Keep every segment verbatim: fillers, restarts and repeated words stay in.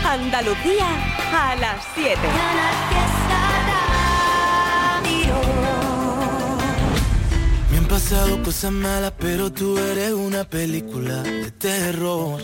Andalucía a las siete. Me han pasado cosas malas, pero tú eres una película de terror.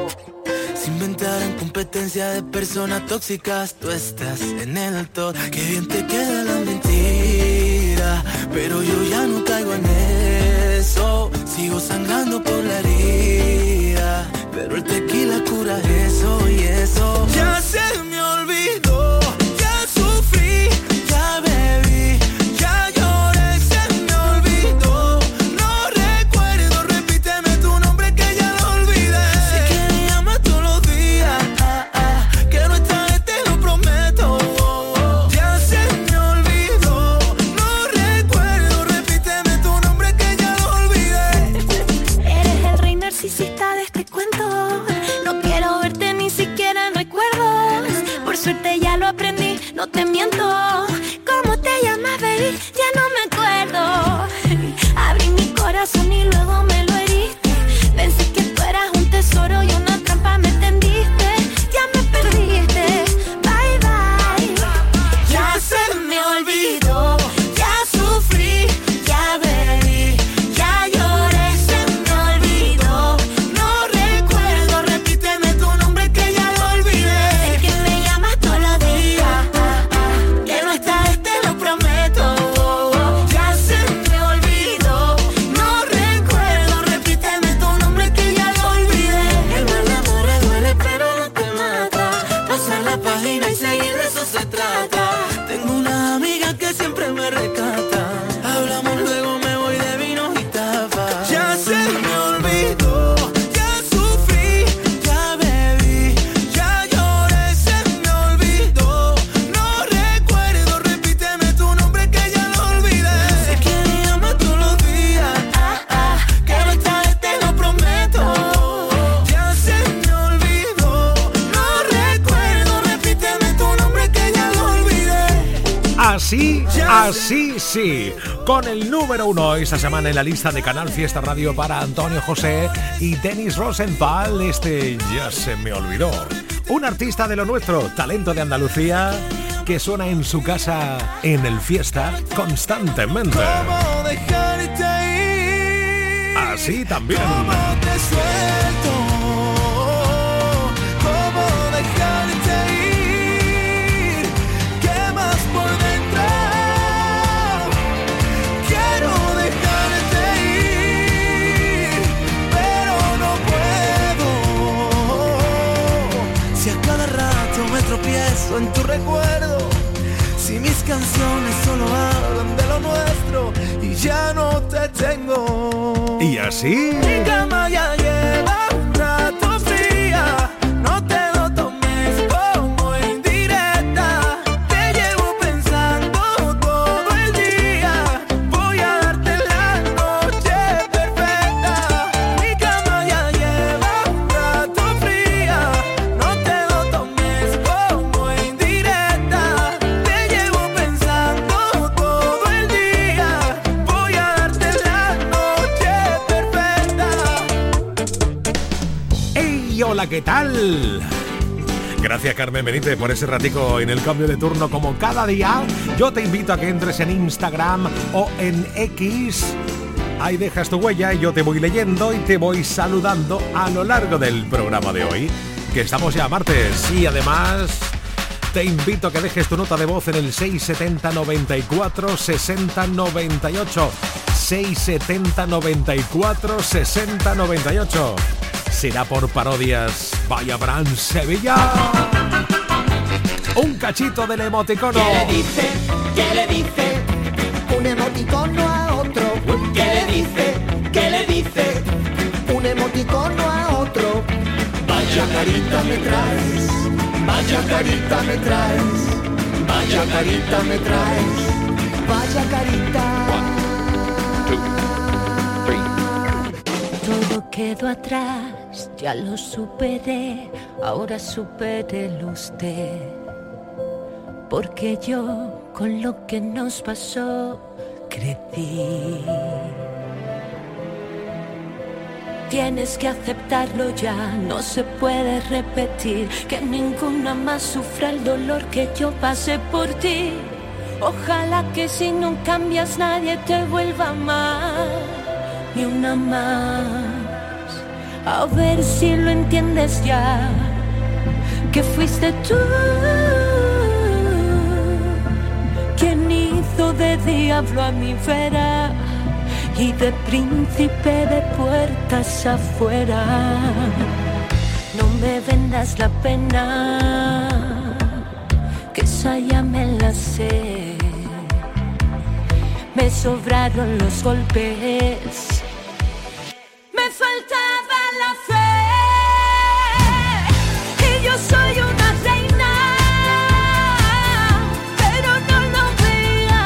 Se inventaron competencia de personas tóxicas, tú estás en el top. Qué bien te queda la mentira, pero yo ya no caigo en eso. Sigo sangrando por la herida, pero el tequila cura eso y eso. Ya se me olvidó, ya sufrí, ya bebí, ya lloré, se me olvidó. No recuerdo, repíteme tu nombre que ya lo olvidé. Sé que me llamas todos los días, ah, ah, que no esta vez te lo prometo. Oh, oh. Ya se me olvidó, no recuerdo, repíteme tu nombre que ya lo olvidé. Eres el rey narcisista de este cuento. No quiero verte ni siquiera en recuerdos. Por suerte ya lo aprendí, no te miento. ¿Cómo te llamas, baby? Ya no me acuerdo. Abrí mi corazón y luego me lo heriste. Pensé que tú eras un tesoro y una trampa me tendiste. Ya me perdiste, bye bye. Ya se me olvidó, ya sufrí, ya bebí, ya lloré, se me olvidó. No recuerdo, repíteme tu nombre que ya lo olvidé. Sé que me llamas todos los días, ah, ah, que no esta vez te lo prometo. Ya se me olvidó, no recuerdo, repíteme tu nombre que ya lo olvidé. El mal amor duele pero no te mata. Pasar la página y seguir de eso se trata. Tengo una amiga que siempre me rescata. Hablamos luego, me voy de vino y tapas. Ya se me olvidó, ya sufrí, ya bebí, ya lloré, se me olvidó. No recuerdo, repíteme tu nombre que ya lo olvidé. Sé que me llamas todos los días, ah, ah, que no esta vez te lo prometo. Ya se me olvidó, no recuerdo, repíteme tu nombre que ya lo olvidé. Así, así sí, con el número uno esta semana en la lista de Canal Fiesta Radio para Antonio José y Dennis Rosenthal, este Ya se me olvidó. Un artista de lo nuestro, talento de Andalucía, que suena en su casa en el Fiesta constantemente. ¿Cómo dejarte ir? Así también. ¿Cómo te suelto? ¿Cómo dejarte ir? Quemas por dentro. Quiero dejarte ir, pero no puedo. Si a cada rato me tropiezo en tu recuerdo, si mis canciones solo hablan de lo nuestro y ya no te tengo. Y así. Mi cama ya lleva un rato fría, no te lo tomes como indirecta. Te llevo pensando todo el día, voy a darte la noche perfecta. Mi cama ya lleva un rato fría, no te lo tomes como indirecta. Te llevo pensando todo el día, voy a darte la noche perfecta. ¡Hey, hola, ¿qué tal? Gracias, Carmen Benítez, por ese ratico en el cambio de turno como cada día. Yo te invito a que entres en Instagram o en X. Ahí dejas tu huella y yo te voy leyendo y te voy saludando a lo largo del programa de hoy, que estamos ya martes. Y además te invito a que dejes tu nota de voz en el seis siete cero, noventa y cuatro, sesenta, noventa y ocho. seis siete cero, noventa y cuatro, sesenta, noventa y ocho. Será por parodias Vaya Bran Sevilla. Un cachito del emoticono. ¿Qué le dice? ¿Qué le dice? Un emoticono a otro. ¿Qué le dice? ¿Qué le dice? Un emoticono a otro. Vaya carita me traes, vaya carita me traes, vaya carita me traes, vaya carita. Todo quedó atrás, ya lo superé, ahora supérelo usted. Porque yo con lo que nos pasó crecí. tienes que aceptarlo ya, no se puede repetir, que ninguna más sufra el dolor que yo pasé por ti. Ojalá que si no cambias nadie te vuelva a amar, ni una más. A ver si lo entiendes ya, que fuiste tú quien hizo de diablo a mi vera y de príncipe de puertas afuera. No me vendas la pena, que esa ya me la sé. Me sobraron los golpes, me faltaba la fe, y yo soy una reina, pero no lo veía.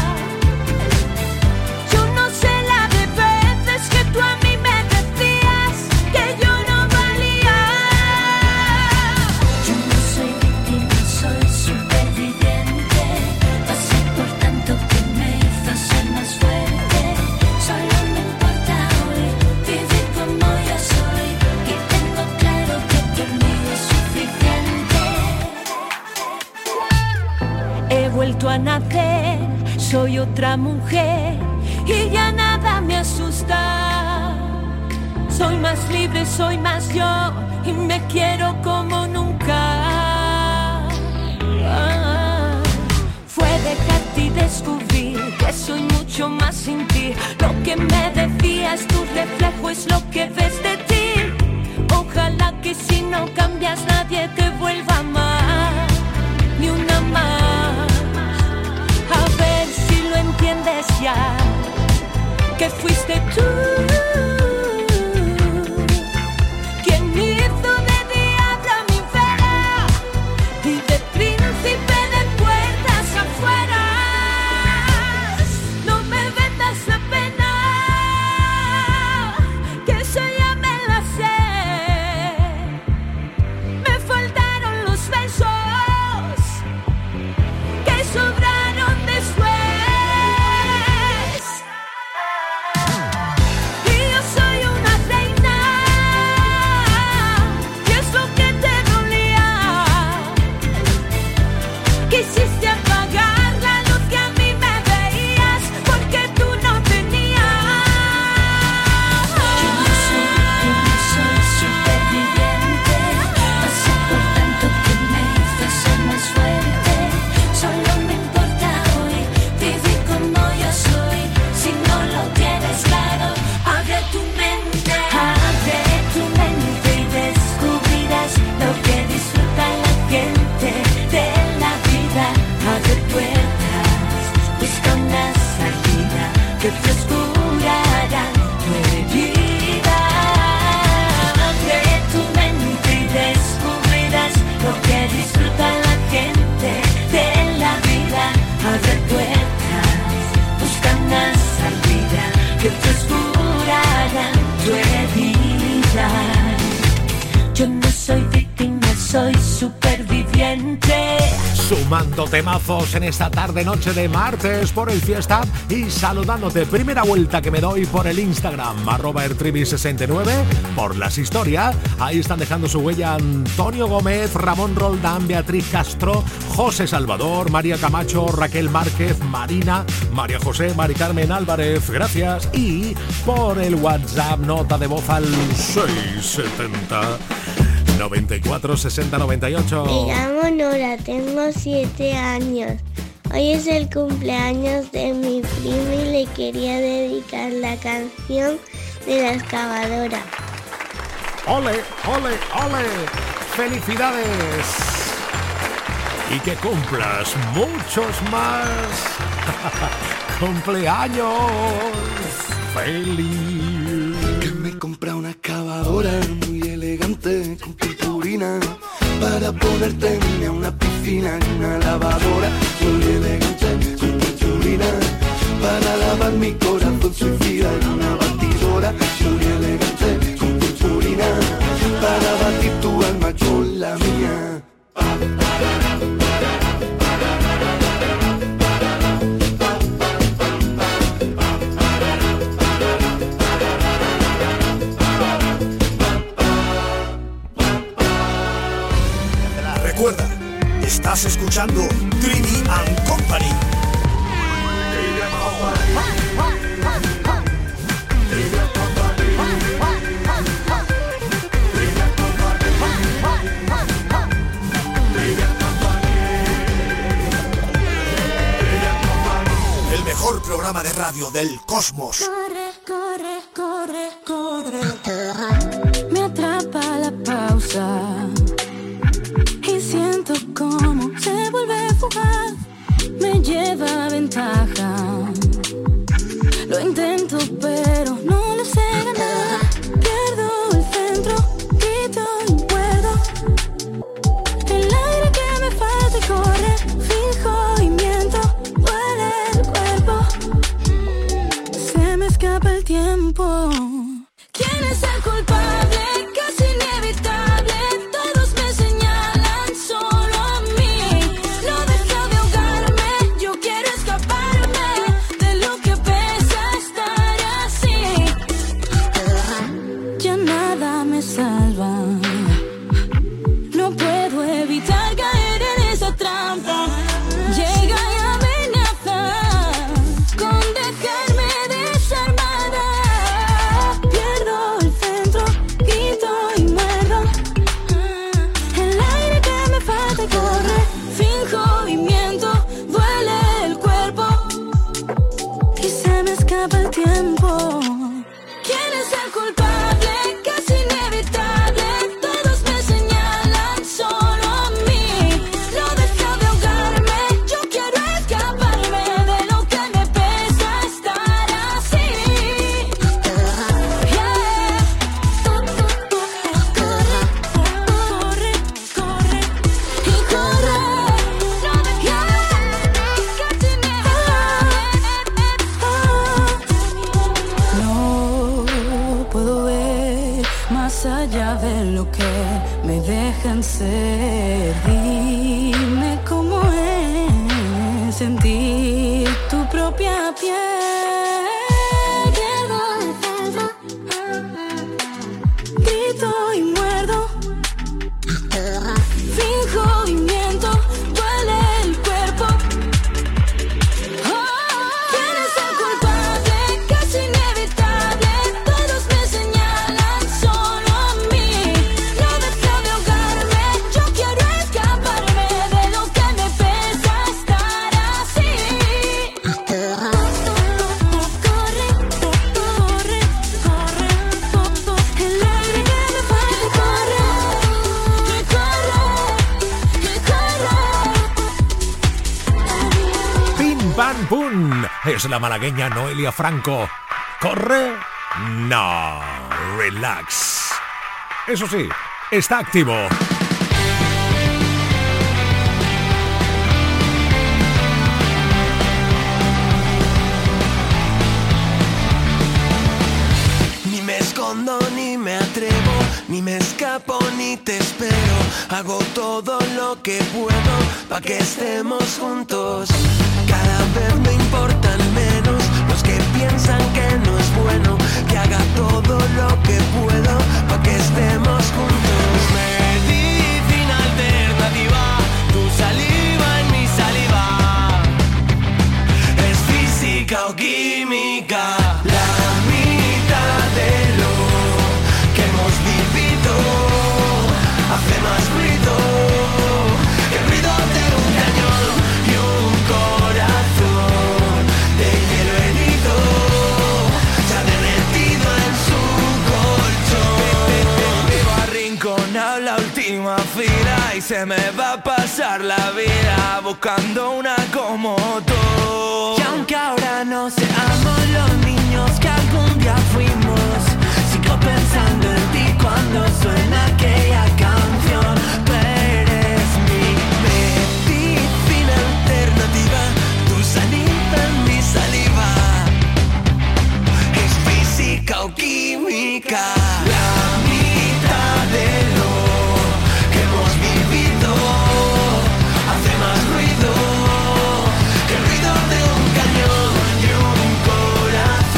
Yo no sé la de veces que tú a mí me decías que yo no valía. Yo no soy víctima, soy superviviente. Pasé por tanto que me hizo ser más fuerte. Solo me importa hoy vivir como yo soy, y tengo claro que por mí es suficiente. He vuelto a nacer, soy otra mujer y ya nada me asusta. Soy más libre, soy más yo y me quiero como nunca. Ah, fue dejarte y descubrir que soy mucho más sin ti. Lo que me decías, tu reflejo es lo que ves de ti. Ojalá que si no cambias nadie te vuelva a amar, ni una más. A ver si lo entiendes ya, que fuiste tú quien hizo de diablo a mi vera y de príncipe de puertas afuera. No me vendas la pena, que esa ya me la sé. Me faltaron los besos que sobraron después. Y yo soy una reina, y es lo que te dolía. Quisiste apagar la luz que a mí me veías, porque tú no tenías. Yo no soy víctima, soy superviviente. Pasé por tanto que me hizo ser más fuerte. Solo me importa hoy vivir como yo soy. Si no lo tienes claro, abre tu mente. Abre tu mente y descubrirás lo que disfruta la gente de la vida. Abre puertas, busca una salida que frescurará tu herida. Abre tu mente y descubrirás lo que disfruta la gente de la vida. Abre puertas, busca una salida que frescurará tu herida. Yo no soy víctima, soy superviviente. Sumando temazos en esta tarde noche de martes por el Fiesta y saludándote. Primera vuelta que me doy por el Instagram arroba ertribi sesenta y nueve por las historias. Ahí están dejando su huella Antonio Gómez, Ramón Roldán, Beatriz Castro, José Salvador, María Camacho, Raquel Márquez, Marina, María José, Mari Carmen Álvarez, gracias. Y por el WhatsApp nota de voz al seis setenta noventa y cuatro sesenta noventa y ocho. Me llamo Nora, tengo siete años. Hoy es el cumpleaños de mi prima y le quería dedicar la canción de La Excavadora. ¡Ole, ole, ole! ¡Felicidades! Y que cumplas muchos más cumpleaños. ¡Feliz! Que me compra una excavadora muy elegante con purpurina para ponerte en una piscina y una lavadora muy elegante con purpurina para lavar mi corazón suicida en una batidora muy elegante con purpurina para batir tu alma con la mía. Recuerda, estás escuchando Trini and Company. El mejor programa de radio del cosmos. Corre, corre, corre, corre. Me atrapa la pausa y siento como se vuelve fugaz. Me lleva ventaja. Lo intento pero no lo sé ganar. Pierdo el centro, grito y muerdo. El aire que me falta y corre, fijo y miento. Duele el cuerpo, se me escapa el tiempo. ¿Quién es el culpable? Casi inevitable. Todos me señalan, solo a mí. No deja de ahogarme, yo quiero escaparme de lo que pesa estar así. Ya nada me salva. No puedo evitar caer en esa trampa. Llega y amenaza con dejarme desarmada. Pierdo el centro, grito y muerdo. El aire que me falta corre, finjo y miento. Duele el cuerpo y se me escapa el tiempo. ¿Quién es el culpable? Casi inevitable. Todos me señalan, solo a mí. No deja de ahogarme, yo quiero escaparme de lo que me pesa estar así. Yeah. Corre, corre, corre y corre. No deja casi no puedo ver más allá de lo que me dejan ser. Dime cómo es sentir tu propia piel. Pierdo el centro, grito y muerdo. Finjo y miento, duele el cuerpo. ¿Quién es el culpable? Casi inevitable. Todos me señalan, solo a mí. No deja de ahogarme, yo quiero escaparme de lo que me pesa estar así. Corre, corre, corre. El aire que me falta corre, y corre, y corre. Pim pam pum. Es la malagueña Noelia Franco. ¿Corre? No. Relax. Eso sí, está activo. Ni me escondo ni me atrevo, ni me escapo ni te espero. Hago todo lo que puedo pa' que estemos juntos. Cada vez me importan menos los que piensan que no es bueno. Que haga todo lo que puedo pa' que estemos juntos. Medicina alternativa, tu saliva en mi saliva. Es física o química. La mitad de lo que hemos vivido hace más ruido que el ruido de un cañón y un corazón de hielo herido se ha derretido en su colchón. Vivo arrinconado en la última fila y se me va a pasar la vida buscando una como tú. Y aunque ahora no seamos los niños que algún día fuimos, sigo pensando en ti cuando suena aquella canción. Tú eres mi medicina alternativa, tu saliva en mi saliva. Es física o química. La mitad de lo que hemos vivido hace más ruido que el ruido de un cañón y un corazón.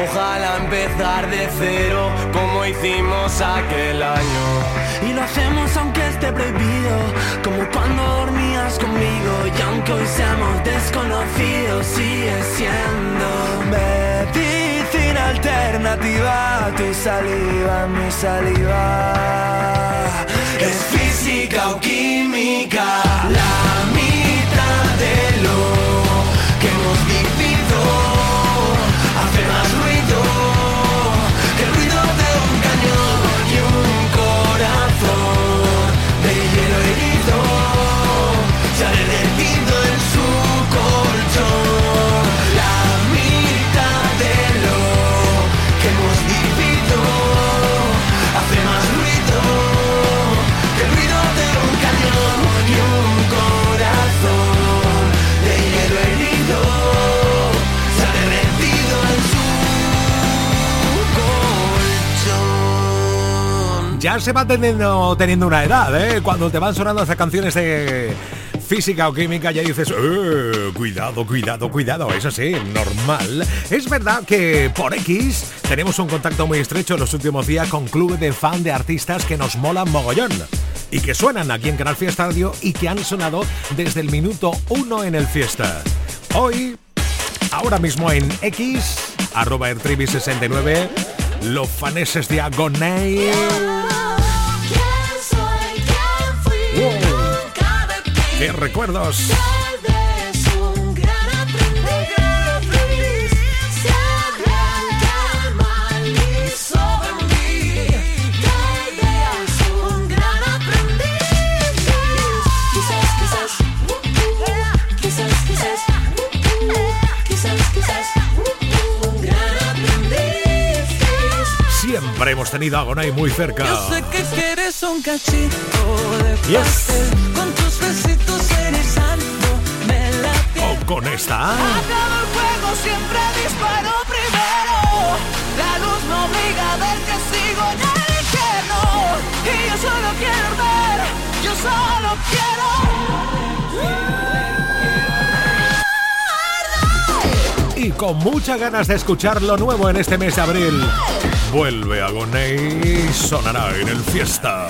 Ojalá empezar de cero como hicimos aquel año. Y lo hacemos aunque esté prohibido, como cuando dormías conmigo. Y aunque hoy seamos desconocidos, sigue siendo medicina alternativa. Tu saliva, mi saliva. Es física o química, la mitad de lo que hemos vivido hace más ruido que el ruido de un cañón y un corazón de hielo herido se ha derretido en su colchón. La mitad de lo que hemos vivido hace más ruido que el ruido de un cañón y un corazón de hielo herido se ha derretido en su colchón. Ya se va teniendo, teniendo una edad, ¿eh? Cuando te van sonando esas canciones de física o química, ya dices, eh, cuidado, cuidado, cuidado. Eso sí, normal. Es verdad que por X tenemos un contacto muy estrecho en los últimos días con clubes de fan de artistas que nos molan mogollón y que suenan aquí en Canal Fiesta Radio y que han sonado desde el minuto uno en el Fiesta. Hoy, ahora mismo en X, arroba ertribi sesenta y nueve, los faneses de Agoney. Wow. ¡Qué recuerdos! Siempre hemos tenido a Agoney muy cerca. Yo sé que quieres un cachito de pastel, Yes. con tus besitos erizando me la piel. O con esta. Acabo el juego, siempre disparo primero. La luz me obliga a ver que sigo en el infierno. Y yo solo quiero ver, yo solo quiero. Y con muchas ganas de escuchar lo nuevo en este mes de abril. Vuelve Agoney, sonará en el Fiesta.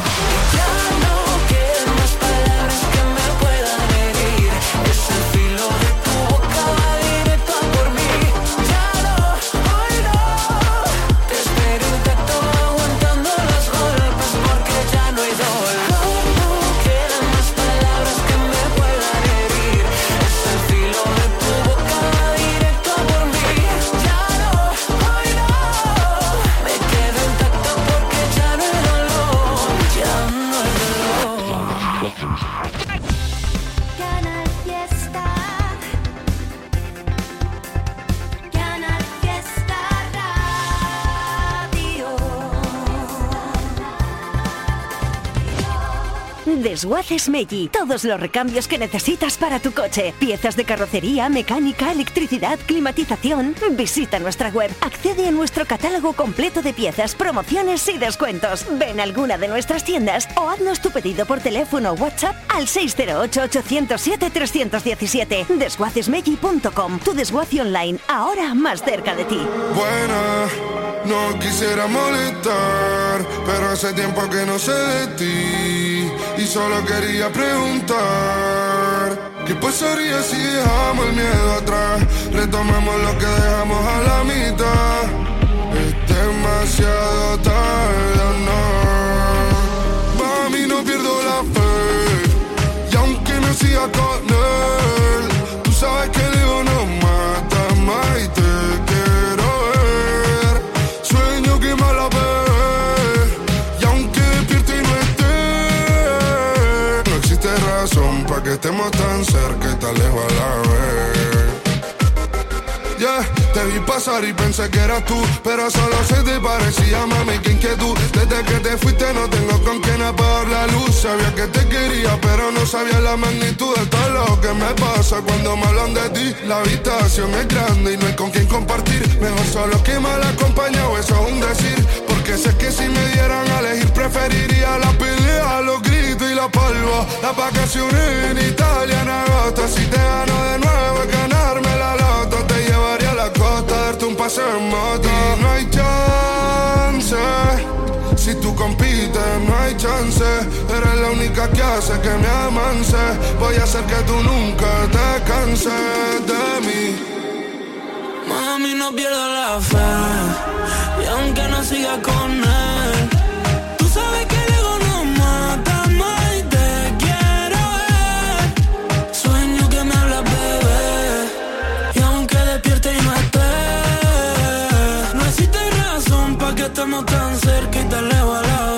Desguaces Meggi. Todos los recambios que necesitas para tu coche. Piezas de carrocería, mecánica, electricidad, climatización. Visita nuestra web. Accede a nuestro catálogo completo de piezas, promociones y descuentos. Ven a alguna de nuestras tiendas o haznos tu pedido por teléfono o WhatsApp al seis cero ocho, ocho cero siete, tres uno siete. desguaces meggi punto com. Tu desguace online, ahora más cerca de ti. Buena, no quisiera molestar, pero hace tiempo que no sé de ti y solo quería preguntar ¿qué pasaría si dejamos el miedo atrás? Retomamos lo que dejamos a la mitad. Es demasiado tarde, no. Mami, no pierdo la fe, y aunque no siga con él, tú sabes que el ego no mata más y te quiero ver. Sueño que me la ve, y aunque despierto y no esté, no existe razón para que estemos tan cerca y tan lejos a la vez. Yeah, te vi pasar y pensé que eras tú, pero solo se te parecía, mami, qué inquietud. Desde que te fuiste no tengo con quién apagar la luz. Sabía que te quería, pero no sabía la magnitud de todo lo que me pasa cuando me hablan de ti. La habitación es grande y no hay con quién compartir. Mejor solo que mal acompañado, eso es un decir. Porque sé que si me dieran a elegir preferiría la pelea, los gritos y la polvo. Las vacaciones en Italia en agosto. Si te gano de nuevo es ganarme la loto. Te llevaría a la costa, darte un paseo en moto. compites, no hay chance. Eres la única que hace que me amance. Voy a hacer que tú nunca te canses de mí. Mami, no pierdo la fe, y aunque no siga con él, tú sabes que el ego no mata más y te quiero ver. Sueño que me hablas, bebé, y aunque despierte y no esté, no existe razón pa' que estemos tan cerca y tan lejos a la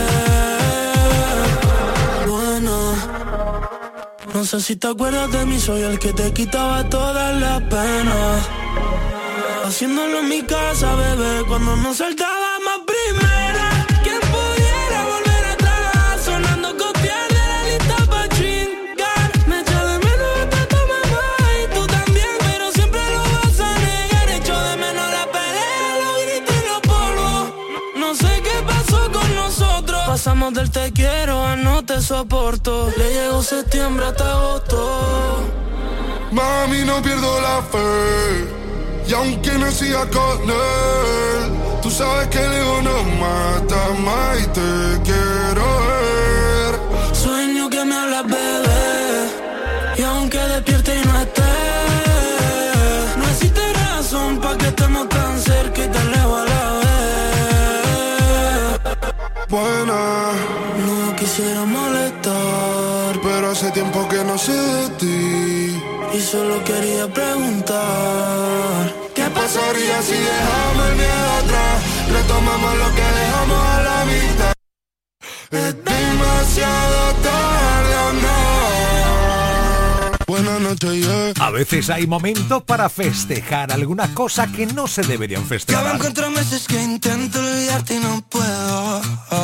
vez. Bueno, no sé si te acuerdas de mí, soy el que te quitaba todas las penas. Haciéndolo en mi casa, bebé, cuando nos saltábamos primera. ¿Quién pudiera volver atrás? Sonando copiar de la lista pa' chingar. Me echo de menos hasta tu mamá y tú también, pero siempre lo vas a negar. Echo de menos la pelea, los gritos y los polvos. No, no sé qué pasó con nosotros. Pasamos del te quiero a no te soporto. Le llegó septiembre hasta agosto. Mami, no pierdo la fe, y aunque no siga con él, tú sabes que el ego no mata más y te quiero ver. Sueño que me hablas, bebé, y aunque despierte y no esté, no existe razón pa' que estemos tan cerca y tan lejos a la vez. Buena, no quisiera molestar, pero hace tiempo que no sé de ti, y solo quería preguntar, ¿qué pasaría si dejamos el miedo atrás? Retomamos lo que dejamos a la mitad. Es demasiado tarde o no. Buenas noches, yeah. A veces hay momentos para festejar algunas cosas que no se deberían festejar. Ya van cuatro meses que intento olvidarte y no puedo,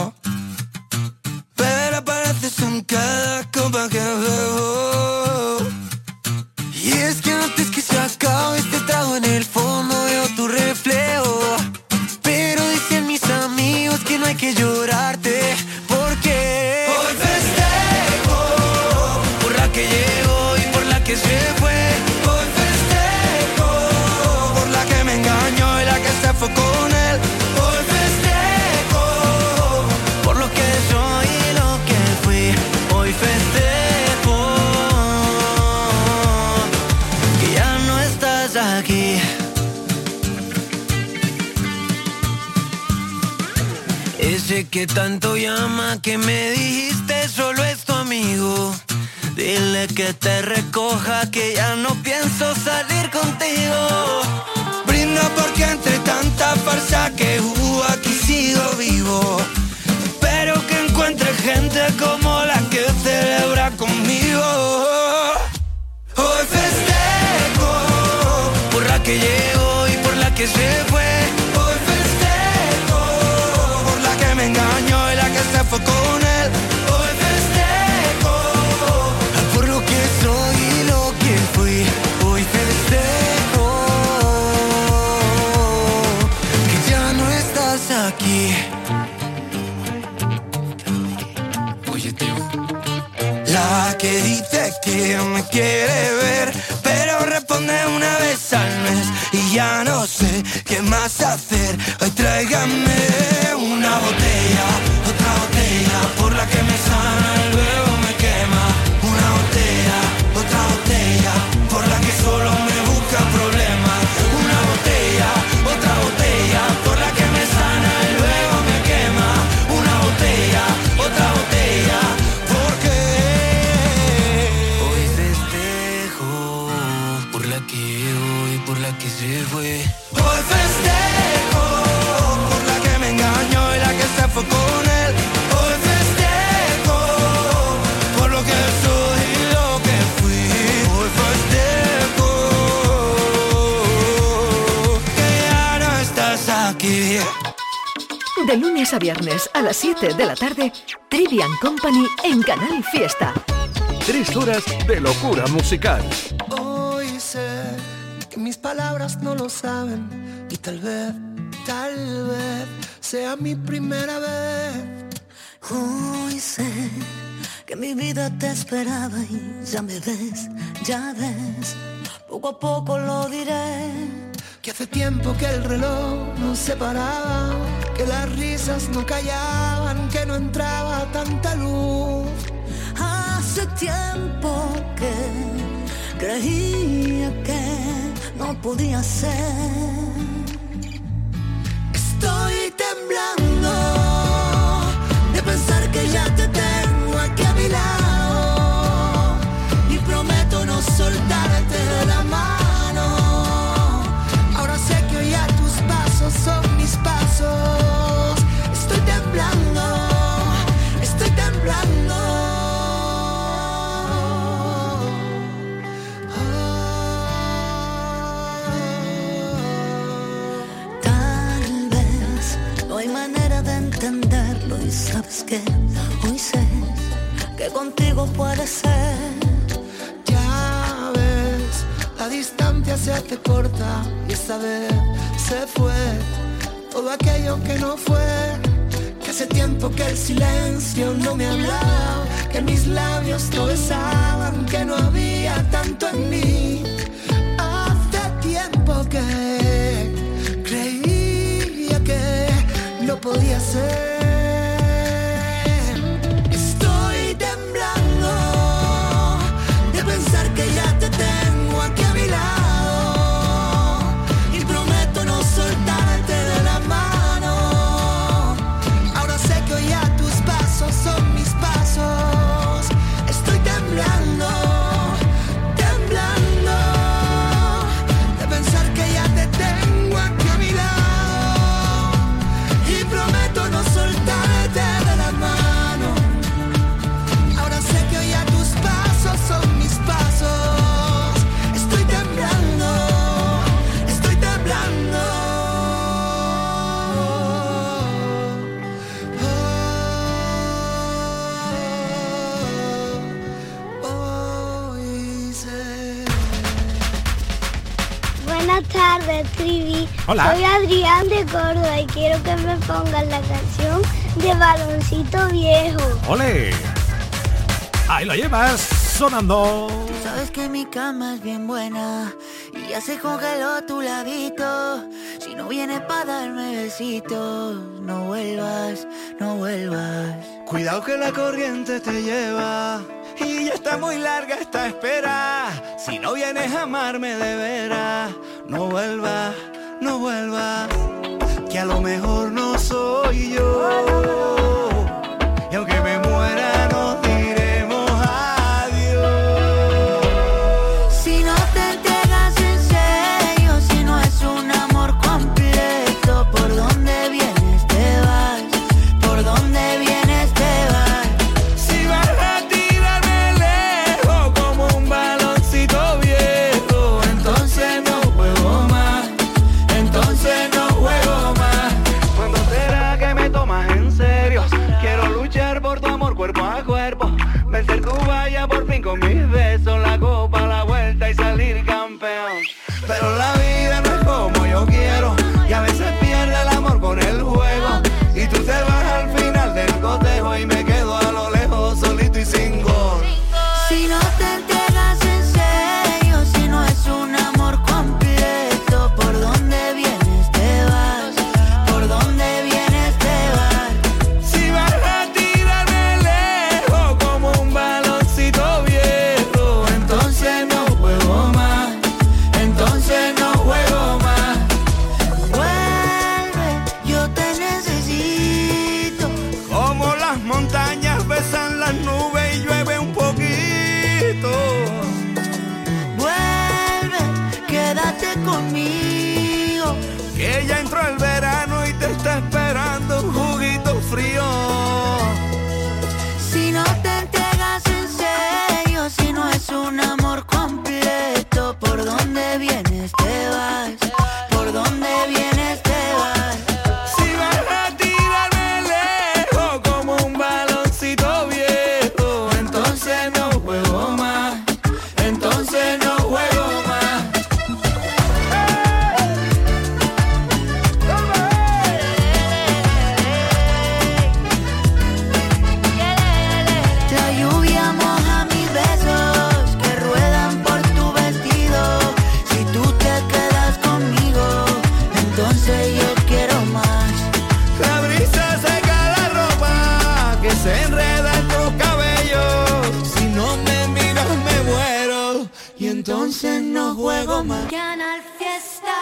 pero apareces en cada copa que bebo. Y es que antes que se acabe este trago, en el fondo veo tu reflejo. Pero dicen mis amigos que no hay que llorarte, porque hoy festejo por la que llegó y por la que se fue. Hoy festejo por la que me engañó y la que se fue con él. Hoy festejo por lo que soy y lo que fui. Hoy festejo aquí. Ese que tanto llama, que me dijiste solo es tu amigo. Dile que te recoja, que ya no pienso salir contigo. Brinda porque entre tanta farsa que hubo aquí sigo vivo. Espero que encuentre gente como la que celebra conmigo. Hoy festejo por la que llegó y por la que se fue. Hoy festejo por la que me engañó y la que se fue con él. Hoy festejo por lo que soy y lo que fui. Hoy festejo que ya no estás aquí. Oye, tío. La que dice que me quiere ver, pero responde una vez al mes y ya no sé qué más hacer. Hoy tráigame una botella, otra botella, por la que me sana y luego me quema. Una botella, otra botella, por la que solo me busca problemas. Una botella, otra botella, por la que me sana y luego me quema. Una botella, otra botella, porque hoy festejo por la que llegó y por la que se fue. Hoy festejo por la que me engañó y la que se fue con él. Hoy festejo por lo que soy y lo que fui. Hoy festejo que ya no estás aquí. De lunes a viernes a las siete de la tarde, Trivian Company en Canal Fiesta. Tres horas de locura musical. Hoy sé que mis palabras no lo saben y tal vez, tal vez sea mi primera vez. Hoy sé que mi vida te esperaba y ya me ves, ya ves, poco a poco lo diré. Que hace tiempo que el reloj no se paraba, que las risas no callaban no entraba tanta luz. Hace tiempo que creía que no podía ser. Estoy temblando de pensar que ya te tengo aquí a mi lado y prometo no soltarte de la mano. Ahora sé que hoy ya tus pasos son mis pasos. Estoy temblando, estoy temblando. Tal vez no hay manera de entenderlo y sabes que hoy sé que contigo puede ser. Ya ves, la distancia se hace corta y esta vez se fue todo aquello que no fue. Que hace tiempo que el silencio no me hablaba, que mis labios no besaban, que no había tanto en mí. Hace tiempo que creía que no podía ser. Estoy temblando de pensar que ya te tengo aquí a mi lado y prometo no soltarte de la mano. Ahora sé que hoy ya tus pasos son mis pasos. Estoy temblando, temblando de pensar que ya te tengo aquí a mi lado y prometo no soltarte de la mano. Ahora sé que hoy ya tus pasos son mis pasos. Estoy temblando, estoy temblando. Hoy sé. Buenas tardes, Trivi. Hola. Soy Adrián de Córdoba y quiero que me pongan la canción de Baloncito Viejo. ¡Ole! Ahí lo llevas, sonando. Tú sabes que mi cama es bien buena y ya se congeló tu ladito. Si no vienes pa' darme besitos, no vuelvas, no vuelvas. Cuidado que la corriente te lleva y ya está muy larga esta espera. Si no vienes a amarme de veras, no vuelvas, no vuelvas. Que a lo mejor no soy yo y aunque me muera nos diremos adiós. Si no te entregas en serio, si no es un amor completo, ¿por dónde vienes te vas? ¿Por dónde vienes te vas? Si vas a tirarme lejos como un baloncito viejo, entonces no juego más, entonces no juego más. ¿Cuándo será que me tomas en serio? Quiero luchar por tu amor cuerpo a cuerpo, vencer tu valla por fin con mis besos, la copa, la vuelta y salir campeón. Pero la vida no es como yo quiero y a veces pierde el amor con el juego y tú te vas al final del cotejo y me quedo a lo lejos solito y sin gol. Si no te entregas en serio, si no es un amor completo, ¿por dónde vienes te vas? ¿Por dónde vienes te vas? Si vas a tirarme lejos como un baloncito viejo, entonces no juego más, entonces no juego más. Vuelve, yo te necesito. Como las montañas besan las nubes y llueve un poquito. Vuelve, quédate conmigo. Que ya entró el verano y te está esperando un juguito frío. Si no te entregas en serio, si no es un amor completo, ¿por dónde vienes te vas? ¿Por dónde vienes te vas? Si vas a tirarme lejos como un baloncito viejo, se enreda en tu cabello. Si no me miras me muero y entonces no juego más. Canal Fiesta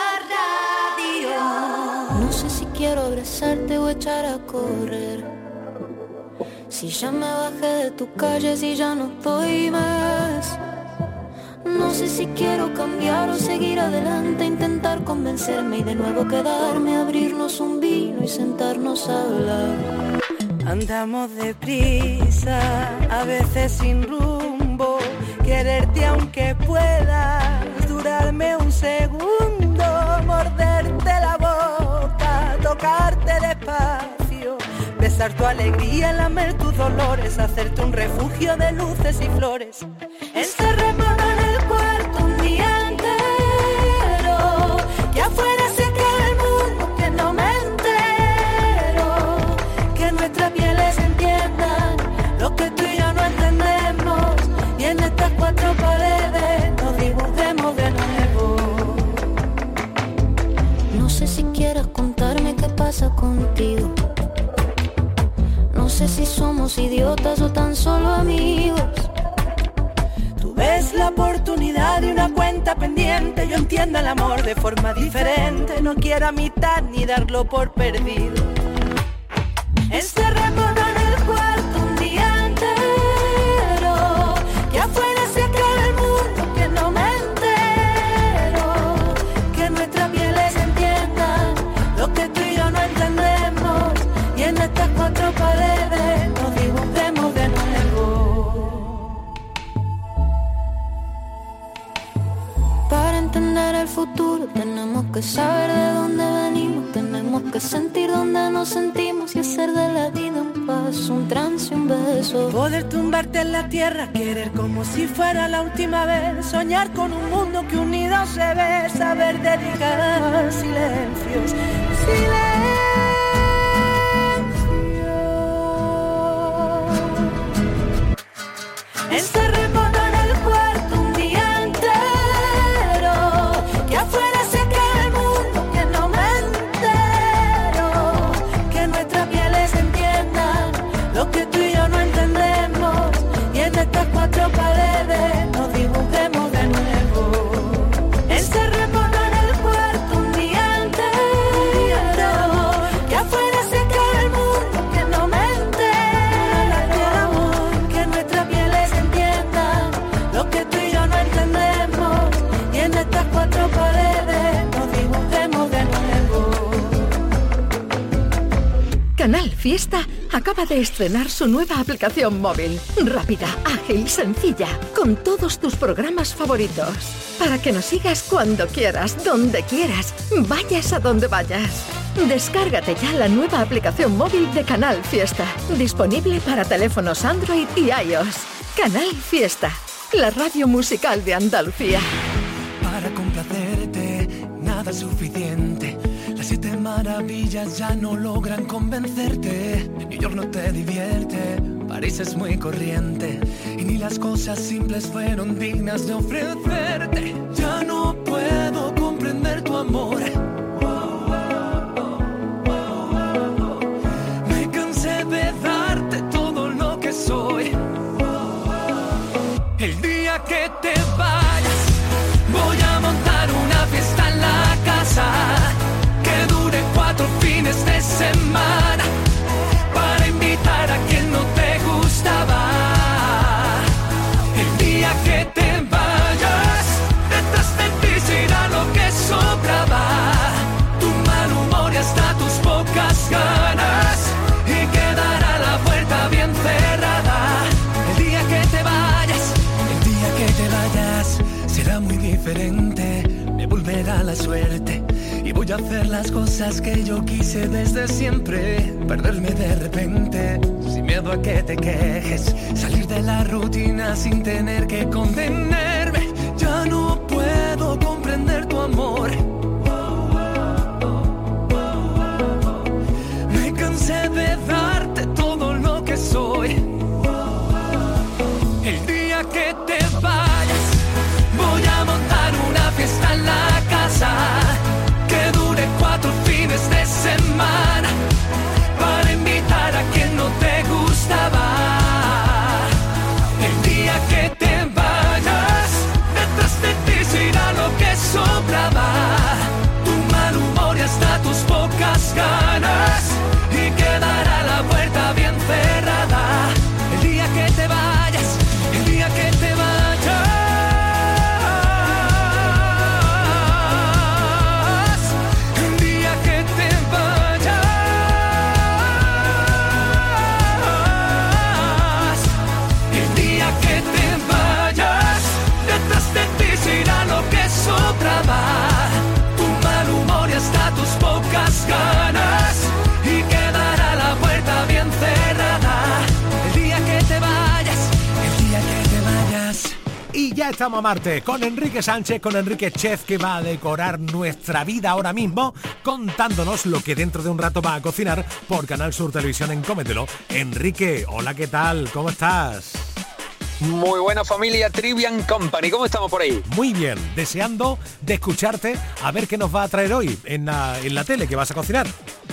Radio. No sé si quiero abrazarte o echar a correr. Si ya me bajé de tu calle, si ya no estoy más. No sé si quiero cambiar o seguir adelante, intentar convencerme y de nuevo quedarme, abrirnos un vino y sentarnos a hablar. Andamos deprisa, a veces sin rumbo, quererte aunque puedas, durarme un segundo, morderte la boca, tocarte despacio, besar tu alegría, lamer tus dolores, hacerte un refugio de luces y flores. Encerrémonos en el cuarto un día entero, que afuera se cae el mundo, que no me entero, que nuestras pieles entiendan lo que tú y yo no entendemos, y en estas cuatro paredes nos dibujemos de nuevo. No sé si quieras contarme qué pasa contigo. No sé si somos idiotas o tan solo amigos. Tú ves la oportunidad de una cuenta pendiente. Yo entiendo el amor de forma diferente. No quiero a mitad ni darlo por perdido. Encerrémonos en el cuarto un día entero, que afuera se acaba el mundo, que no me entero, que nuestras pieles entiendan lo que tú y yo no entendemos, y en estas cuatro paredes nos dibujemos de nuevo. Para entender el futuro tenemos que saber de dónde venimos, tenemos que sentir dónde nos sentimos y hacer de la vida un paso, un trance, un beso. Poder tumbarte en la tierra, querer como si fuera la última vez, soñar con un mundo que unido se ve, saber dedicar silencios, silencios. Encerrémonos en el cuarto un día entero, que afuera se cae el mundo, que no me entero, que nuestras pieles entiendan lo que tú y yo no entendemos, y en estas cuatro paredes nos dibujemos de nuevo. Encerrémonos en el cuarto un día entero, que afuera se cae el mundo, que no me entero, que nuestras pieles entiendan lo que tú y yo no entendemos, y en estas cuatro paredes nos dibujemos de nuevo. Canal Fiesta acaba de estrenar su nueva aplicación móvil. Rápida, ágil, sencilla, con todos tus programas favoritos. Para que nos sigas cuando quieras, donde quieras, vayas a donde vayas. Descárgate ya la nueva aplicación móvil de Canal Fiesta. Disponible para teléfonos Android y iOS. Canal Fiesta, la radio musical de Andalucía. Para complacerte, nada es suficiente. Las siete maravillas ya no logran convencerte. New York no te divierte, París es muy corriente, y ni las cosas simples fueron dignas de ofrecerte. Ya no puedo comprender tu amor. Me cansé de darte todo lo que soy. El día que te vayas, voy a montar una fiesta en la casa, que dure cuatro fines de semana, para invitar a quien no te gustaba. El día que te vayas, detrás de ti se irá lo que sobraba, tu mal humor y hasta tus pocas ganas, y quedará la puerta bien cerrada. El día que te vayas, el día que te vayas, será muy diferente, me volverá la suerte, y voy a hacer las cosas que yo quise desde siempre. Perderme de repente, sin miedo a que te quejes, salir de la rutina sin tener que contenerme. Ya no puedo comprender tu amor. Me cansé de darte todo lo que soy. El día que te vayas, voy a montar una fiesta en la casa, que dure cuatro fines de semana, para invitar a quien no te gustaba. estamos a Marte con Enrique Sánchez, con Enrique Chef, que va a decorar nuestra vida ahora mismo, contándonos lo que dentro de un rato va a cocinar por Canal Sur Televisión en Cómetelo. Enrique, hola, ¿qué tal? ¿Cómo estás? Muy buena familia Trivian Company, ¿cómo estamos por ahí? Muy bien, deseando de escucharte a ver qué nos va a traer hoy en la, en la tele, que vas a cocinar.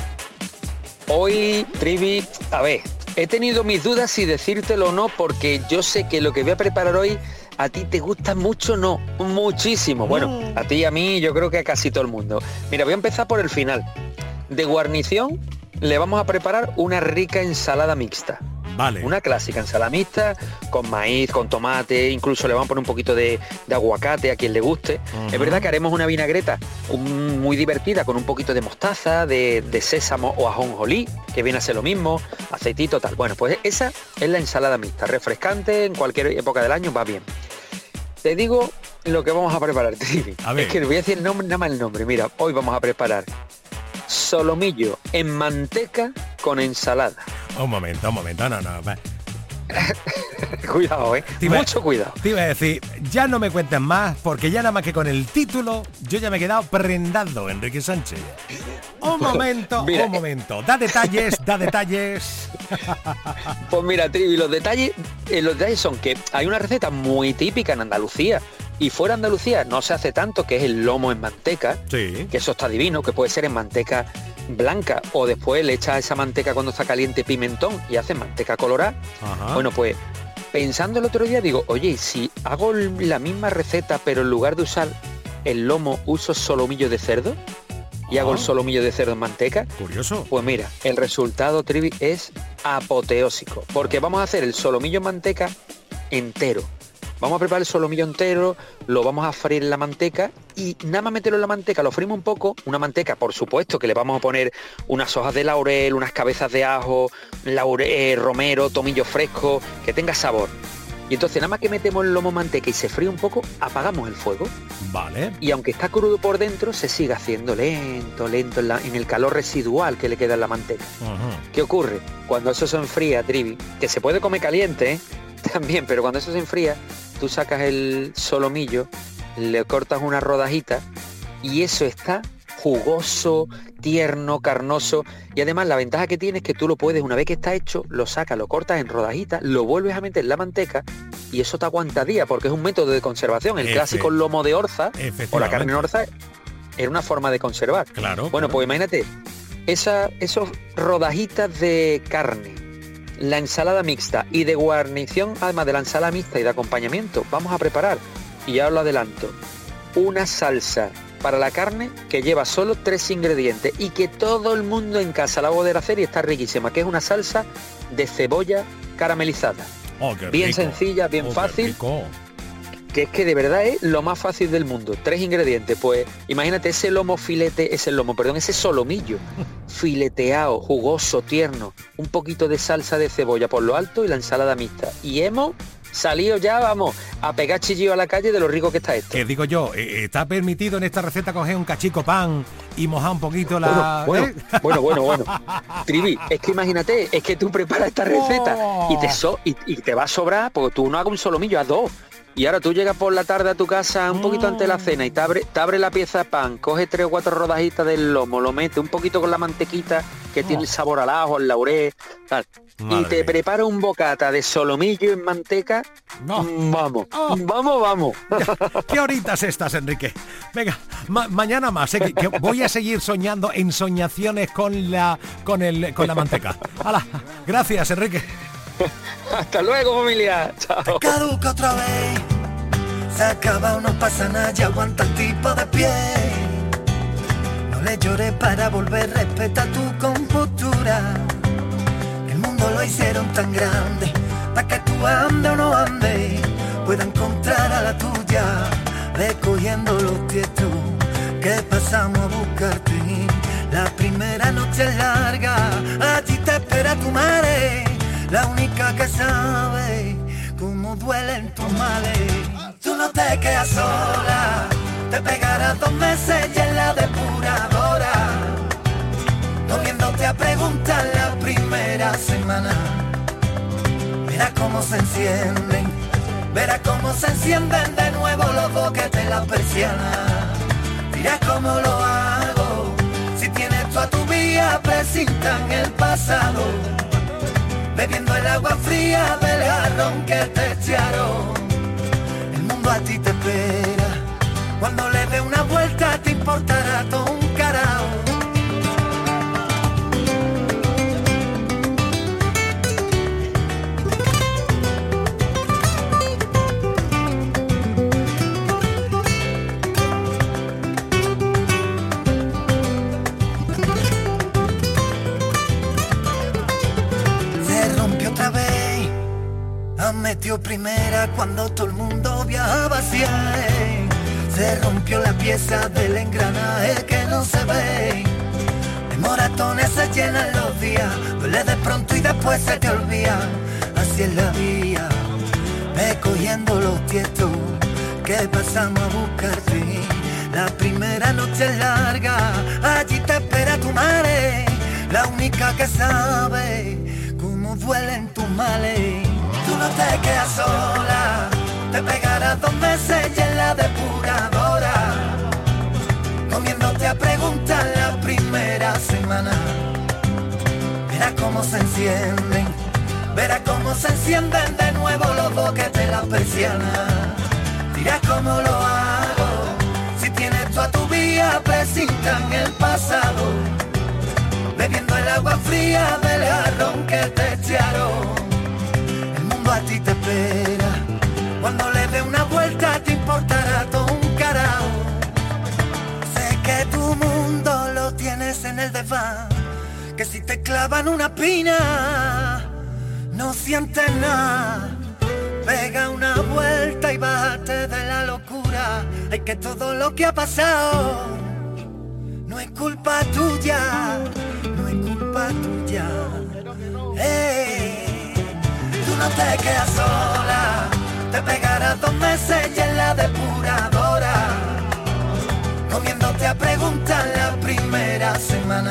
Hoy, Trivi, a ver, he tenido mis dudas si decírtelo o no, porque yo sé que lo que voy a preparar hoy a ti te gusta mucho, no, muchísimo. Bueno, a ti y a mí, yo creo que a casi todo el mundo. Mira, voy a empezar por el final. De guarnición le vamos a preparar una rica ensalada mixta. Vale. Una clásica ensalada mixta, con maíz, con tomate, incluso le vamos a poner un poquito de, de aguacate a quien le guste. Uh-huh. Es verdad que haremos una vinagreta un, muy divertida, con un poquito de mostaza, de, de sésamo o ajonjolí, que viene a ser lo mismo, aceitito, tal. Bueno, pues esa es la ensalada mixta, refrescante, en cualquier época del año va bien. Te digo lo que vamos a preparar, Trivi. A ver. Es que voy a decir el nombre, nada más el nombre. Mira, hoy vamos a preparar solomillo en manteca con ensalada. Un momento, un momento, no, no. Cuidado, eh. Iba, Mucho cuidado. Te iba a decir, ya no me cuentes más, porque ya nada más que con el título, yo ya me he quedado prendado, Enrique Sánchez. Un momento, mira, un momento. Da detalles, da detalles. Pues mira, Trivi, los detalles, eh, los detalles son que hay una receta muy típica en Andalucía. Y fuera de Andalucía no se hace tanto, que es el lomo en manteca, sí. Que eso está divino, que puede ser en manteca blanca, o después le echas esa manteca cuando está caliente pimentón y haces manteca colorada. Ajá. Bueno, pues pensando el otro día digo, oye, si hago la misma receta, pero en lugar de usar el lomo uso solomillo de cerdo y oh. hago el solomillo de cerdo en manteca. Curioso. Pues mira, el resultado, Trivi, es apoteósico, porque vamos a hacer el solomillo en manteca entero. Vamos a preparar el solomillo entero, lo vamos a freír en la manteca y nada más meterlo en la manteca, lo frimos un poco, una manteca, por supuesto, que le vamos a poner unas hojas de laurel, unas cabezas de ajo, laurel, eh, romero, tomillo fresco, que tenga sabor. Y entonces nada más que metemos el lomo en manteca y se fríe un poco, apagamos el fuego. Vale. Y aunque está crudo por dentro, se sigue haciendo lento, lento, en, la, en el calor residual que le queda en la manteca. Uh-huh. ¿Qué ocurre? Cuando eso se enfría, Trivi, que se puede comer caliente, ¿eh? También, pero cuando eso se enfría, tú sacas el solomillo, le cortas una rodajita y eso está jugoso, tierno, carnoso. Y además la ventaja que tiene es que tú lo puedes, una vez que está hecho, lo sacas, lo cortas en rodajitas, lo vuelves a meter en la manteca y eso te aguanta días, porque es un método de conservación. El Efe. clásico lomo de orza o la carne en orza era una forma de conservar. Claro. Bueno, claro. Pues imagínate, esa, esos rodajitas de carne, la ensalada mixta y de guarnición, además de la ensalada mixta y de acompañamiento, vamos a preparar, y ya os lo adelanto, una salsa para la carne que lleva solo tres ingredientes y que todo el mundo en casa la va a poder hacer y está riquísima, que es una salsa de cebolla caramelizada. Oh, qué bien rico. Sencilla, bien oh, fácil. Que es que de verdad es lo más fácil del mundo. Tres ingredientes, pues imagínate ese lomo filete, ese lomo, perdón, ese solomillo fileteado, jugoso, tierno, un poquito de salsa de cebolla por lo alto y la ensalada mixta. Y hemos salido ya, vamos, a pegar chillido a la calle de lo rico que está esto. Que digo yo, eh, ¿está permitido en esta receta coger un cachico pan y mojar un poquito la... Bueno, ¿eh? bueno, bueno, bueno, bueno. Trivi, es que imagínate, es que tú preparas esta receta oh. y, te so, y, y te va a sobrar, porque tú no hagas un solomillo, haz dos. Y ahora tú llegas por la tarde a tu casa un poquito antes de la cena y te abre, te abre la pieza de pan, coge tres o cuatro rodajitas del lomo, lo metes un poquito con la mantequita que oh. tiene el sabor al ajo, al laurel, tal. Madre y te prepara un bocata de solomillo en manteca. No. Vamos, oh. vamos, vamos. Ya, ¿qué horitas estás, Enrique? Venga, ma- mañana más, ¿eh? que, que voy a seguir soñando en soñaciones con la con el con la manteca. ¡Hala! Gracias, Enrique. Hasta luego, familia. Chao. Te caduca otra vez. Se acaba, no pasa nada, ya aguanta el tipo de pie. No le llores para volver, respeta tu compostura. El mundo lo hicieron tan grande, para que tú ande o no ande, pueda encontrar a la tuya, recogiendo los tiestos que pasamos a buscarte. La primera noche es larga, allí te espera tu madre, la única que sabe cómo duelen tus males. Tú no te quedas sola, te pegarás dos meses y en la depuradora, no viéndote a preguntar la primera semana. Mira cómo se encienden Verás cómo se encienden de nuevo los boquetes en la persiana. Dirás cómo lo hago. Si tienes tú a tu vía, presintan el pasado. Bebiendo el agua fría del jarrón que te echaron. El mundo a ti te espera. Cuando le dé una vuelta te importará todo un carajo. Metió primera cuando todo el mundo viajaba hacia él. Se rompió la pieza del engranaje que no se ve. De moratones se llenan los días, duele de pronto y después se te olvida. Así es la vía, ve cogiendo los tiestos que pasamos a buscarte. La primera noche es larga, allí te espera tu madre, la única que sabe cómo duelen tus males. Tú no te quedas sola, te pegarás dos meses y en la depuradora, comiéndote a preguntar la primera semana. Verás cómo se encienden, verás cómo se encienden de nuevo los boquetes en la persiana. Dirás cómo lo hago, si tienes tú a tu vía, presintan el pasado. Bebiendo el agua fría del jarrón que te echaron. A ti te espera, cuando le dé una vuelta te importará todo un carajo. Sé que tu mundo lo tienes en el desván, que si te clavan una pina no sientes nada. Pega una vuelta y bájate de la locura. Hay que todo lo que ha pasado no es culpa tuya, no es culpa tuya. Hey. No te quedas sola, te pegarás dos meses y en la depuradora, comiéndote a preguntar la primera semana.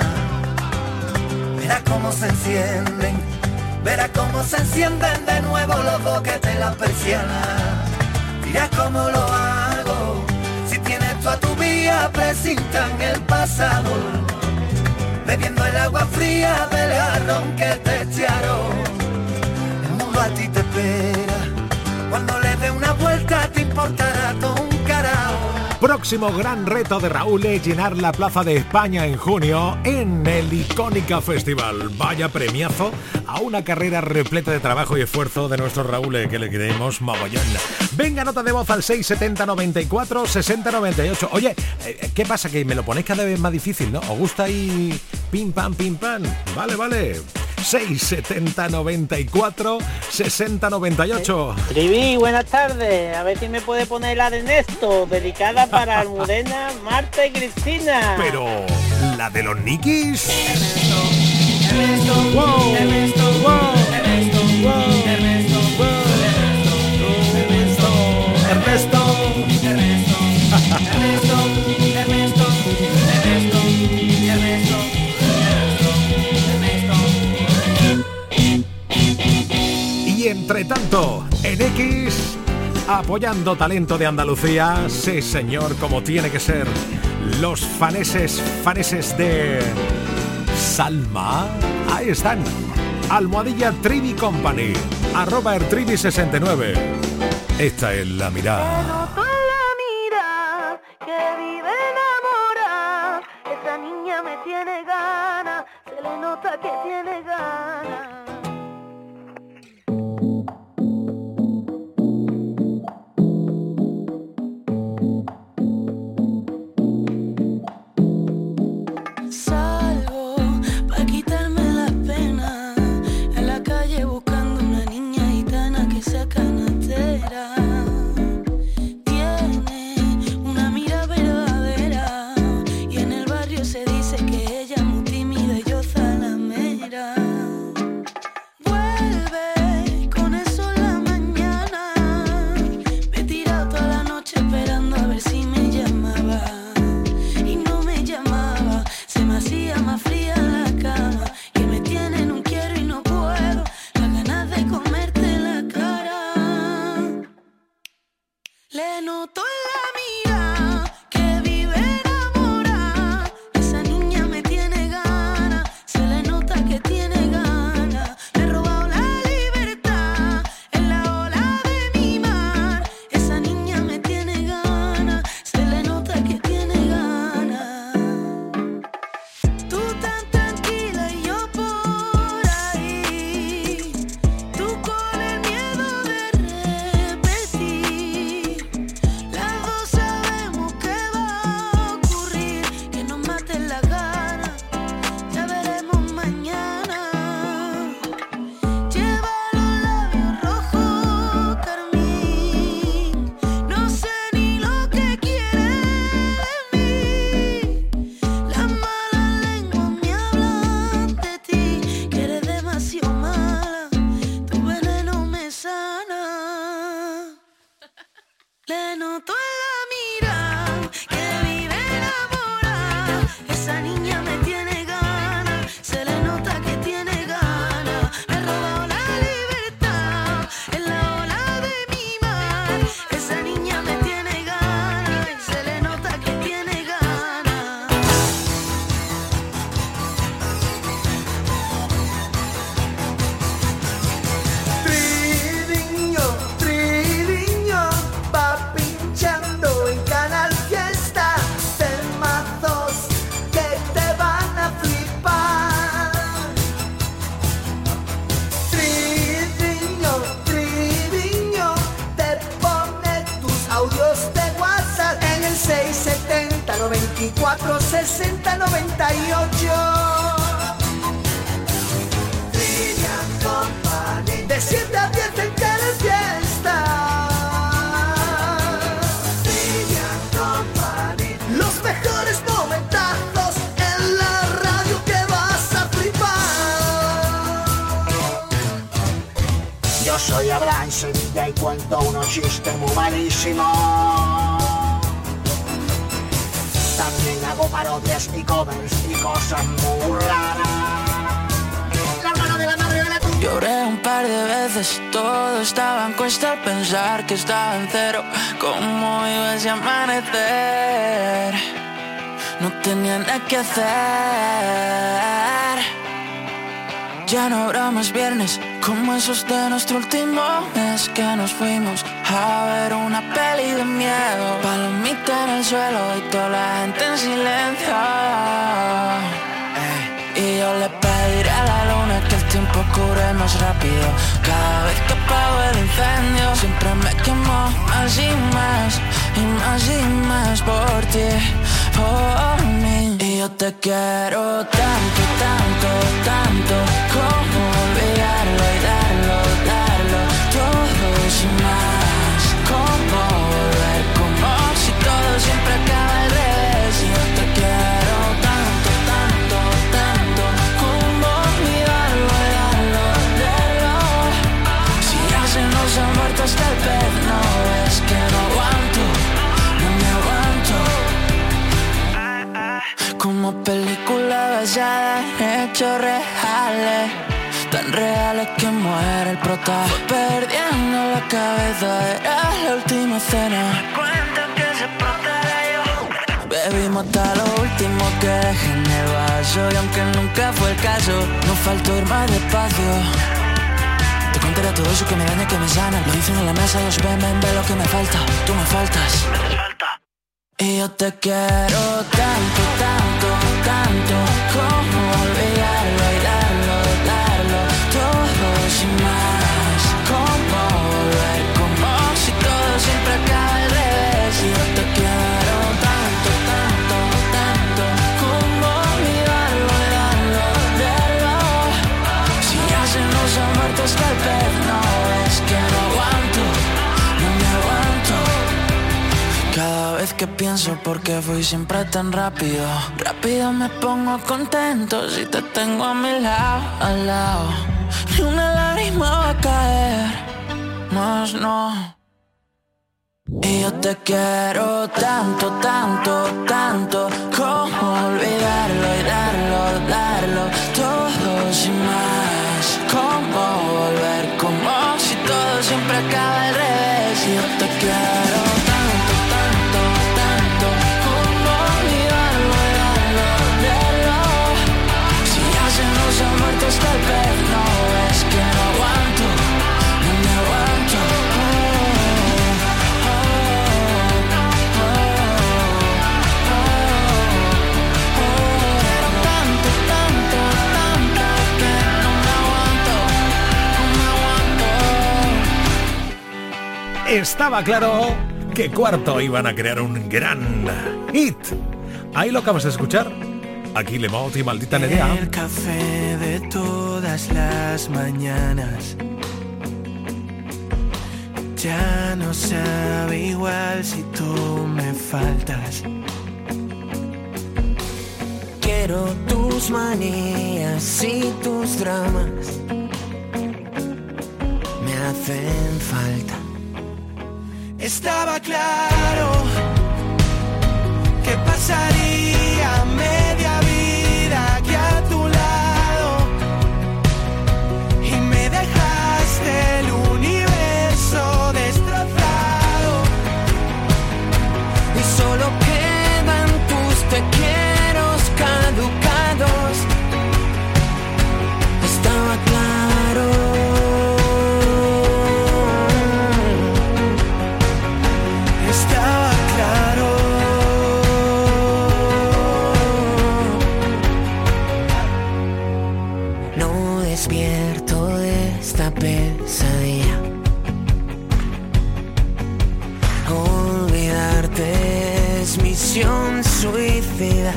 Verás cómo se encienden, verás cómo se encienden de nuevo los boquetes en la persiana. Dirás cómo lo hago, si tienes tú a tu vía, presintan el pasado. Bebiendo el agua fría del jarrón que te echaron. A ti te espera, cuando le dé una vuelta te importará todo un carajo. Próximo gran reto de Raúl es llenar la Plaza de España en junio en el Icónica Festival. Vaya premiazo a una carrera repleta de trabajo y esfuerzo de nuestro Raúl, que le queremos mogollón. Venga, nota de voz al seis setenta noventa y cuatro sesenta noventa y ocho. Oye, ¿qué pasa? Que me lo ponéis cada vez más difícil, ¿no? ¿Os gusta ahí pim pam pim pam? Vale, vale. seis setenta noventa y cuatro sesenta noventa y ocho. Trivi, buenas tardes. A ver si me puede poner la de Ernesto, dedicada para Almudena, Marta y Cristina. Pero, ¿la de los Nikis? Ernesto, Ernesto, wow, Ernesto, wow, Ernesto, wow, Ernesto, wow, Ernesto, Ernesto, Ernesto, Ernesto, Ernesto, Ernesto, Ernesto. Y entre tanto, en X, apoyando talento de Andalucía, sí señor, como tiene que ser, los faneses, faneses de Salma, ahí están, almohadilla Trivi Company, arroba ertrivi sesenta y nueve, esta es la mirada. Que vive enamorada, esa niña me tiene ganas, se le nota que tiene ganas. Con eso noto en la mirada que vive enamorada. Esa niña me tiene ganas, se le nota que tiene ganas. Le he robado la libertad en la ola de mi mar. Esa niña me tiene ganas, se le nota que tiene ganas. Tú tan tranquila y yo por ahí, tú con el miedo de repetir. Las dos sabemos que va a ocurrir, que nos maten las ganas, ya veremos mañana. Lleva los labios rojos carmín, no sé ni lo que quiere de mí. Las malas lenguas me hablan de ti, que eres demasiado mala, tu veneno me sana. Le noto en la mirada que vive enamorada. Esa niña me tiene ganas, se le nota que tiene ganas. Le he robado la libertad en la ola de mi mar. Esa niña me tiene ganas, se le nota que tiene ganas. Triviño, Triviño, va pinchando en Canal Fiesta temazos que te van a flipar. Triviño, Triviño, te pone tus audios de WhatsApp en el seis setenta, noventa y cuatro, sesenta, noventa y ocho. Trivian Company, de siete a diez en Canal Fiesta. Trivian Company, los mejores momentazos en la radio que vas a flipar. Yo soy Abraham Sevilla y cuento unos chistes muy malísimos. También hago parodias y covers y cosas muy raras. La hermana de la madre de la tuya. Lloré un par de veces, todo estaba en cuesta al pensar que estaba en cero. ¿Cómo iba ese amanecer? No tenía nada que hacer. Ya no habrá más viernes como esos de nuestro último mes, que nos fuimos a ver una peli de miedo. Palomita en el suelo y toda la gente en silencio. Ey. Y yo le pediré a la luna que el tiempo cure más rápido. Cada vez que apago el incendio siempre me quemo más y más, y más y más por ti, por mí. Y yo te quiero tanto, tanto, tanto, como olvidarlo y darlo, darlo todo sin más. Como volver, como si todo siempre acaba al revés. Y yo te quiero tanto, tanto, tanto, como olvidarlo y darlo, darlo. Si ya se nos ha muerto hasta el pez, no es que no aguanto, no me aguanto. Como película basada en hechos reales, tan reales que muere el prota. Perdiendo la cabeza, era la última cena. Cuenta que se portará yo. Bebimos hasta lo último que dejé en el vaso, y aunque nunca fue el caso, no faltó ir más despacio. Te contaré todo eso que me daña, que me sana. Lo dicen en la mesa, ellos ven, ven, ven lo que me falta. Tú me faltas. Y yo te quiero tanto, tanto, tanto, como olvidarlo y darlo, darlo todo sin más. Como volver, como si todo siempre acaba al revés. Y yo te quiero tanto, tanto, tanto, como olvidarlo y darlo, darlo. Si ya se nos ha muerto hasta el pez, no es que no aguanto, no me aguanto. Cada vez que pienso por qué fui siempre tan rápido, rápido me pongo contento si te tengo a mi lado, al lado. Ni una lágrima va a caer, más no. Y yo te quiero tanto, tanto, tanto, como olvidarlo y darlo, darlo todo sin más. Como volver, como si todo siempre acaba al revés. Y yo te quiero tanto, Estaba claro que Cuarto iban a crear un gran hit. Ahí lo acabas de escuchar. Aquí Le Mot y Maldita Nerea. El café de todas las mañanas ya no sabe igual si tú me faltas. Quiero tus manías y tus dramas, me hacen falta. Estaba claro que pasaría media vida aquí a tu lado y me dejaste el universo destrozado y solo quedan tus te quieros caducados. Estaba claro, estaba claro. No despierto de esta pesadilla. Olvidarte es misión suicida.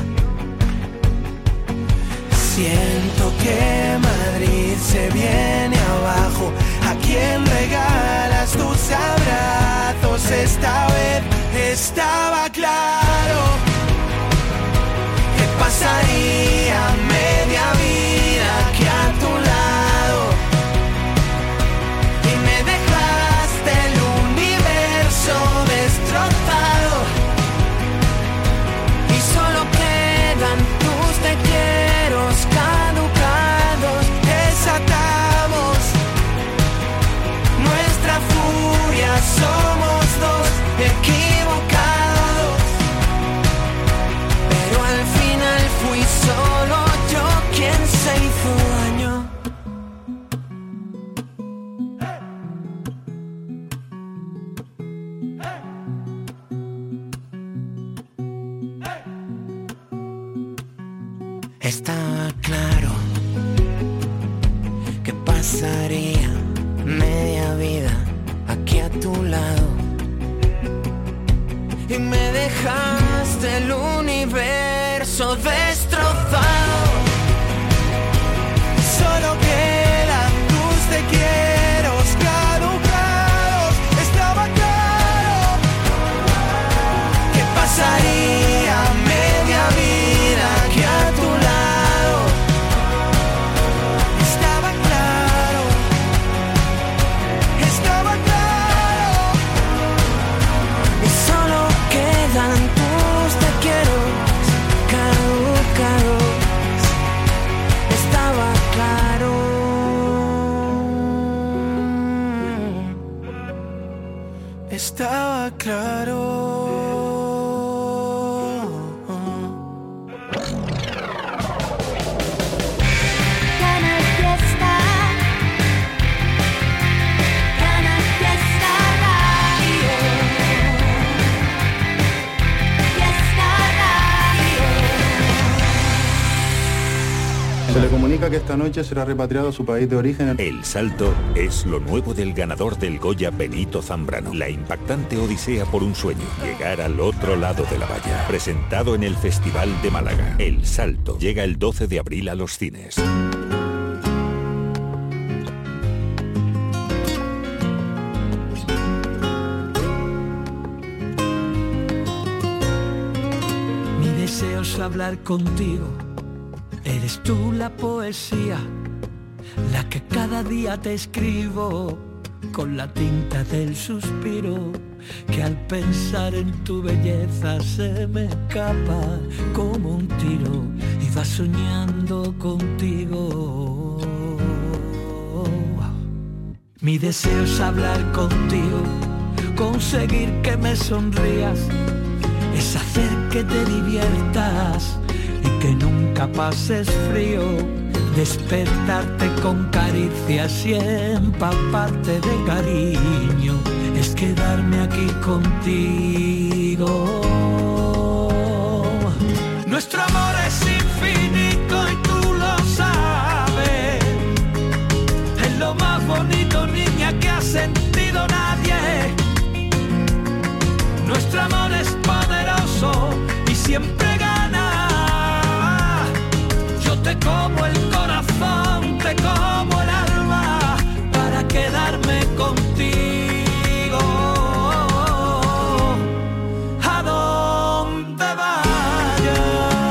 Siento que Madrid se viene abajo. ¿A quién regalas tus abrazos? Esta vez estaba claro que pasaría media vida aquí a tu lado y me dejaste el universo destrozado y solo quedan tus te quieros caducados. Desatamos nuestra furia, somos dos equivocados, pero al final fui solo yo quien se hizo daño. Estaba claro que pasaría media vida aquí a tu lado y me dejaste el universo destrozado. Solo quedan tus te quieros caducados. Estaba claro que pasaría media vida aquí a tu lado. Estaba claro, estaba claro. Y solo quedan tus te quiero caducados. Estaba claro, estaba claro. Canal Fiesta, Canal Fiesta Radio, Fiesta Radio. Se le comunica que esta noche será repatriado a su país de origen. El Salto es lo nuevo del ganador del Goya Benito Zambrano. La impactante odisea por un sueño, llegar al otro lado de la valla. Presentado en el Festival de Málaga. El Salto llega el doce de abril a los cines. Mi deseo es hablar contigo. Eres tú la poesía, la que cada día te escribo con la tinta del suspiro, que al pensar en tu belleza se me escapa como un tiro y va soñando contigo. Mi deseo es hablar contigo, conseguir que me sonrías, es hacer que te diviertas y que nunca pases frío, despertarte con caricias y empaparte de cariño, es quedarme aquí contigo. Nuestro amor es infinito y tú lo sabes, es lo más bonito, niña, que ha sentido nadie. siempre gana. Yo te como el corazón, te como el alma para quedarme contigo. A donde vayas.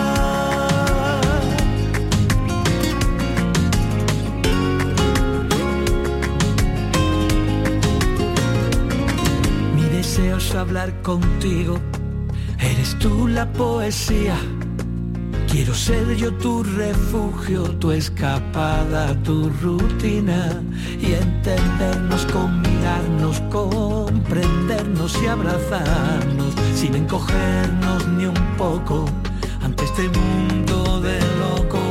Mi deseo es hablar contigo. Eres tú la poesía. Quiero ser yo tu refugio, tu escapada, tu rutina. Y entendernos, combinarnos, comprendernos y abrazarnos, sin encogernos ni un poco ante este mundo de locos.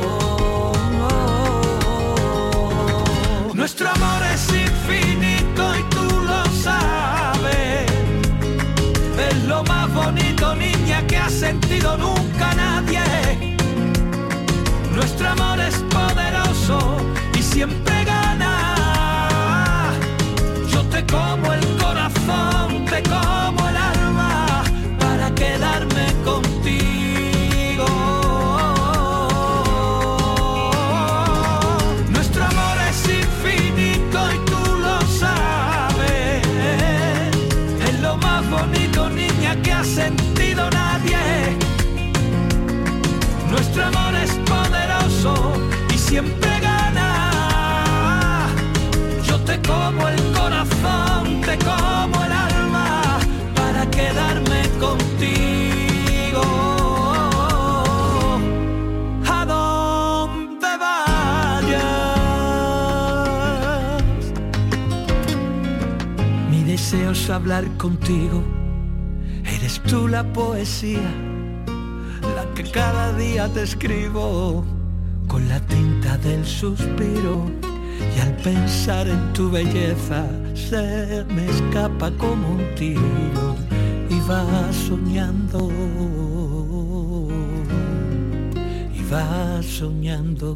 Nuestro amor es infinito y tú lo sabes. Es lo más bonito, niña, que ha sentido nunca nadie. Nuestro amor es poderoso y siempre gana. Yo te como el corazón, te como el alma para quedarme contigo. Nuestro amor es infinito y tú lo sabes. Es lo más bonito, niña, que ha sentido nadie. Nuestro amor es poderoso y siempre gana. Yo te como el corazón, te como el alma para quedarme contigo. A donde vayas. Mi deseo es hablar contigo. Eres tú la poesía, la que cada día te escribo con la tinta del suspiro. Y al pensar en tu belleza se me escapa como un tiro y va soñando, y va soñando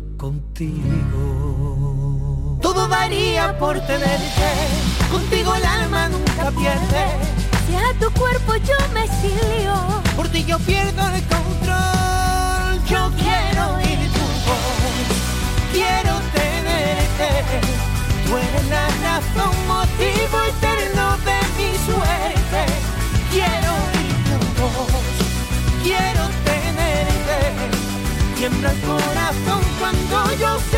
contigo. Todo daría por tenerte, contigo el alma nunca pierde. Si a tu cuerpo yo me exilio, por ti yo pierdo el control. Yo quiero oír tu voz, quiero tenerte. Tú eres la razón, motivo eterno de mi suerte. Quiero oír tu voz, quiero tenerte. Tiembla el corazón cuando yo